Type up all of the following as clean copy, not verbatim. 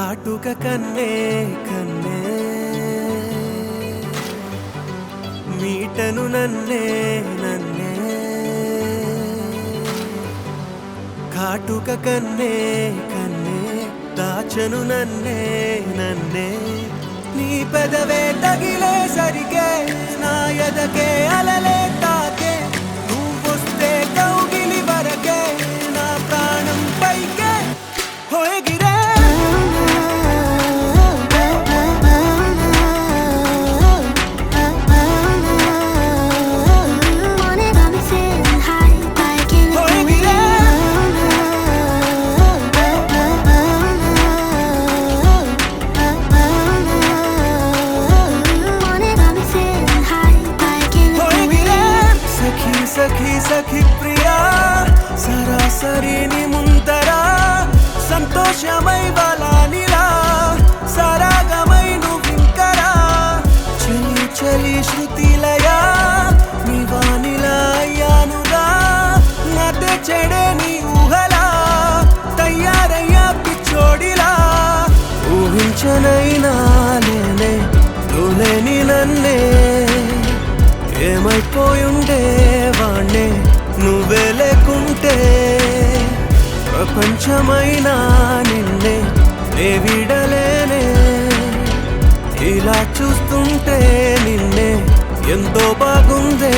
కాటుక కన్నే కన్నే మీటను నన్నే నన్నే కాటుక కన్నే కన్నే దాచను నన్నే నన్నే నీ పెదవే తగిలే సరిగే నా ఎదకే అలలే తాకే నువ్వొస్తే కౌగిలి వరకే నా ప్రాణం పైకే హోయగిరే సఖీ సఖీ ప్రియా సరాసరి నీ ముందరా సంతోషమై బలానిలా సరాగమై నువ్వింకరా చలి చలి శృతిలయా నీ వానిలా అయ్యానుగా నదే చెడే నీ ఊహలా తయారయ్యా పిచ్చోడిలా ఊహించనైనా లేనే నువ్వులేని నన్నే ఏమైపోయుండే వాణ్ణే నువ్వే లేకుంటే ప్రపంచమైనా నిన్నే నే విడలేనే ఇలా చూస్తుంటే నిన్నే ఎంతో బాగుందే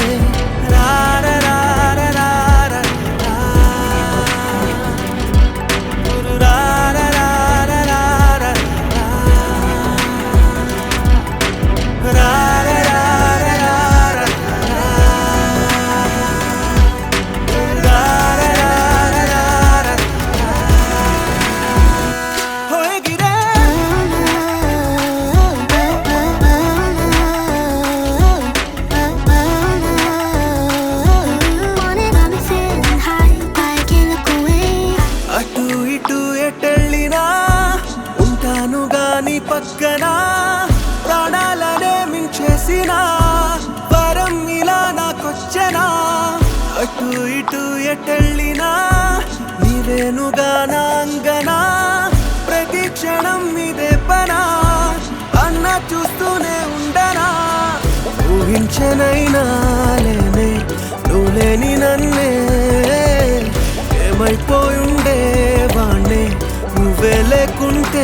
పక్కన ప్రాణాలనే మించేసిన వరం ఇలా నాకొచ్చనా అటు ఇటు ఎటెళ్ళినా నీవేనుగా నా అంగనా ప్రతి క్షణం ఇదే పనా అన్న చూస్తూనే ఉండనా ఊహించనైనా లేనే నువ్వు లేని నన్నే ఏమైపోయుండే వాణ్ణే నువ్వే లేకుంటే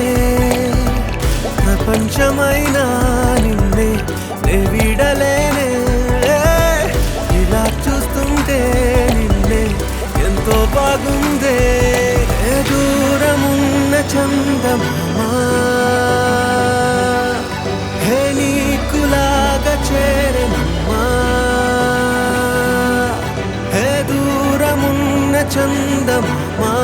ప్రపంచమైనా నిన్నే నే విడలేనే ఇలా చూస్తుంటే నిన్నే ఎంతో బాగుందే దూరమున్న చందమామా హే నీకులాగా చేరెనమ్మా హే దూరమున్న చందమామా